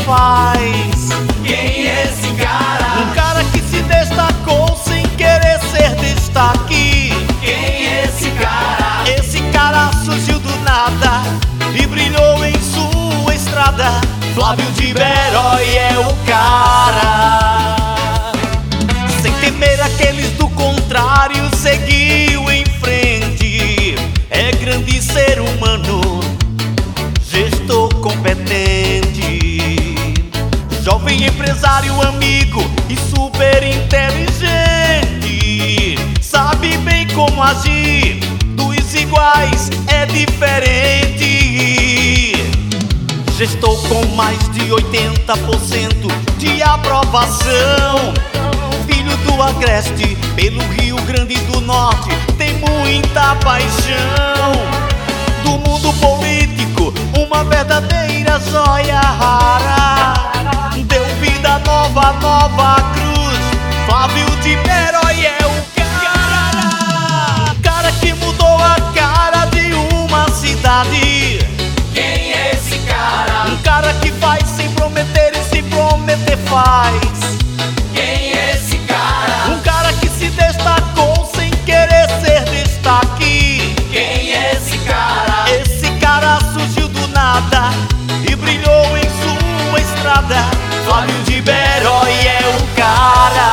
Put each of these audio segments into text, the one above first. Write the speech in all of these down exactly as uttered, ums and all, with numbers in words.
faz. Quem é esse cara? Um cara que se destacou sem querer ser destaque. Quem é esse cara? Esse cara surgiu do nada e brilhou em sua estrada. Flávio de Beroy é o cara. Sem temer aqueles do contrário, seguiu em frente. É grande ser humano, gestor competente, jovem empresário, amigo e super inteligente. Sabe bem como agir, dos iguais é diferente. Gestor com mais de oitenta por cento de aprovação. Filho do Agreste, pelo Rio Grande do Norte, tem muita paixão. Do mundo político, uma verdadeira joia rara. Deu vida nova, nova cruz. Flávio de Beroy é o cara. Cara que mudou a cara de uma cidade. Quem é esse cara? Um cara que faz sem prometer e se prometer faz. Quem é esse cara? Um cara que se destacou sem querer ser destaque. Quem é esse cara? Esse cara surgiu do nada e brilhou em sua estrada. Flávio de Beroy é o cara.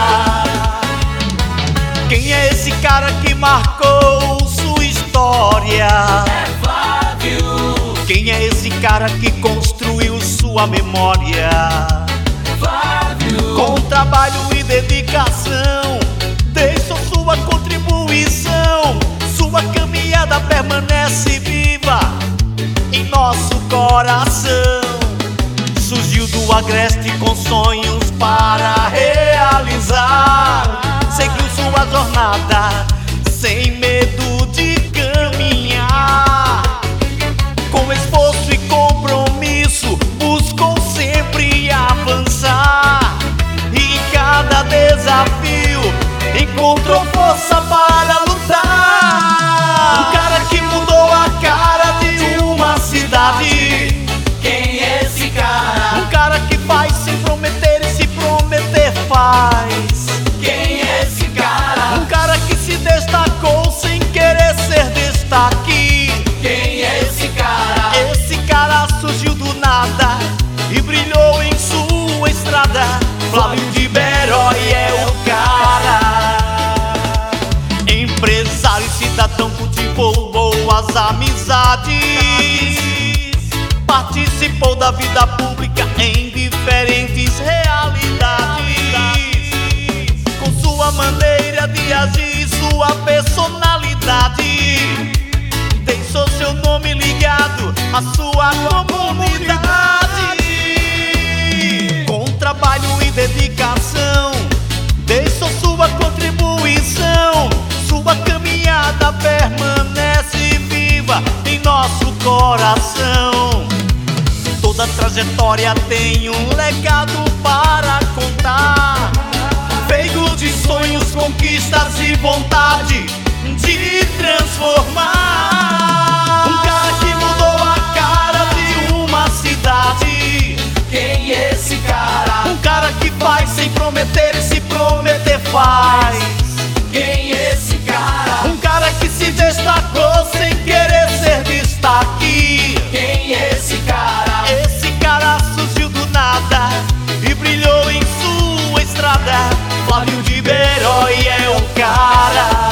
Quem é esse cara que marcou sua história? É Flávio. Quem é esse cara que construiu sua memória? Flávio. Com trabalho e dedicação, deixou sua contribuição. Sua caminhada permanece viva em nosso coração. Surgiu do Agreste com sonhos para realizar. Seguiu sua jornada sem medo de caminhar. Com esforço e compromisso, buscou sempre avançar. E em cada desafio, encontrou força para lutar. Um cara que mudou a cara de uma cidade. Quem é esse cara? Um cara que faz sem prometer e se prometer faz. Quem é esse cara? Um cara que se destacou sem querer ser destaque. Quem é esse cara? Esse cara surgiu do nada e brilhou em sua estrada. Flávio de Beroy é o cara. Empresário e cidadão cultivou boas amizades. Participou da vida pública em diferentes realidades. Com sua maneira de agir, sua personalidade, deixou seu nome ligado à sua comunidade. Com trabalho e dedicação, deixou sua contribuição. Sua caminhada permanece viva em nosso coração. Toda trajetória tem um legado para contar, feito de sonhos, conquistas e vontade de transformar. Um cara que mudou a cara de uma cidade. Quem é esse cara? Um cara que faz sem prometer e se prometer faz. Quem é esse cara? Um cara que se destacou sem querer ser destaque. Quem é esse cara? Esse cara surgiu do nada e brilhou em sua estrada. Flávio de Beroy é o cara.